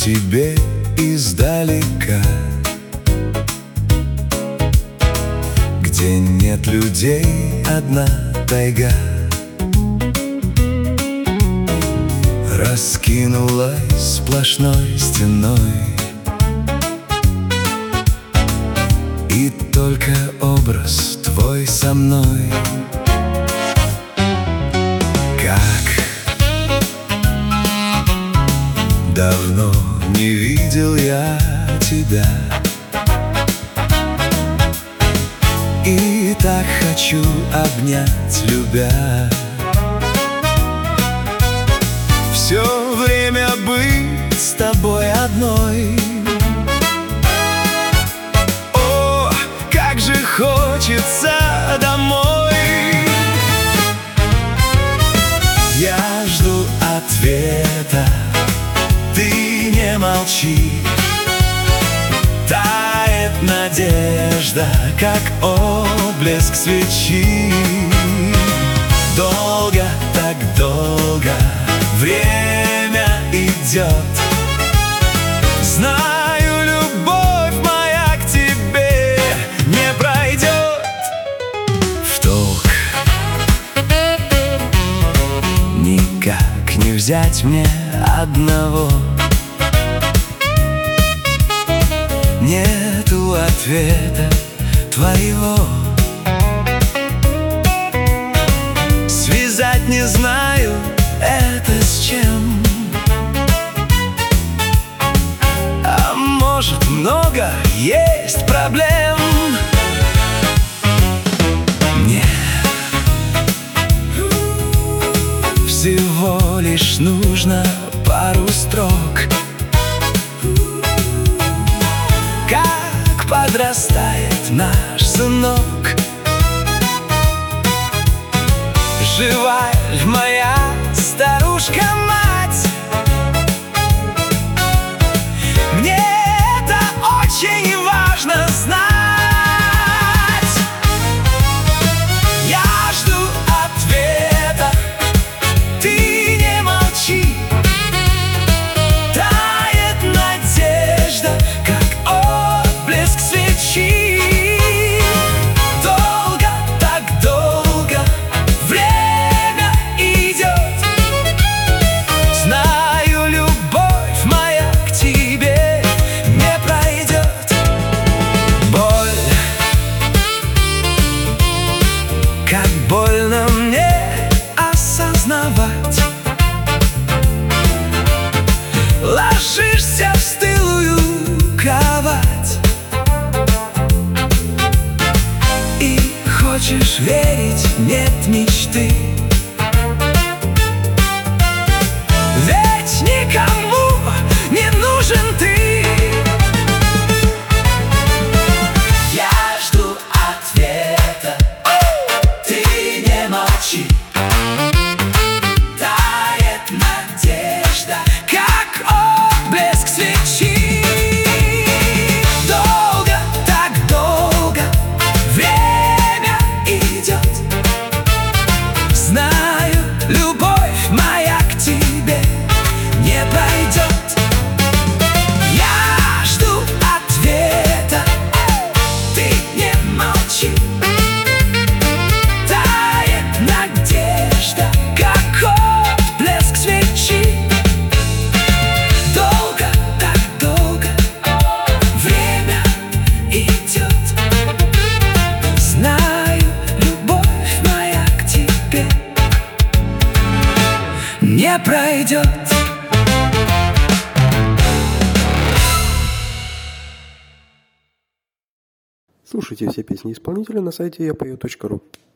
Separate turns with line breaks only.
тебе издалека, где нет людей, одна тайга раскинулась сплошной стеной, и только образ твой со мной. Как давно не видел я тебя, и так хочу обнять, любя. Все время быть с тобой одной. О, как же хочется домой. Я жду ответа, ты не молчи. Тает надежда, как отблеск свечи. Долго, так долго время идет. Знаю, любовь моя к тебе не пройдет. Вдох. Никак не взять мне одного. Нету ответа твоего. Связать не знаю это с чем. А может, много есть проблем. Мне всего лишь нужно пару строк. Как подрастает наш сынок. Жива моя старушка-мать. Мне это очень важно знать. Я жду ответа, ты не молчи. Тает надежда, как отблеск свечи. Долго, так долго время идет. Знаю, любовь моя к тебе не пройдет. Боль, как больно мне осознавать. Ложишься в стылую кровать и хочешь верить, нет мечты. Ведь никому не нужен ты. Я жду ответа, ты не молчи. Тает надежда, как отблеск свечи. Долго, так долго время идет. Знаю, любовь моя к тебе не пройдет. Я жду ответа, ты не молчи. Тает надежда, как отблеск свечи. Долго, так долго время идет. Знаю, любовь моя к тебе не пройдет.
Слушайте все песни исполнителя на сайте yapayot.ru.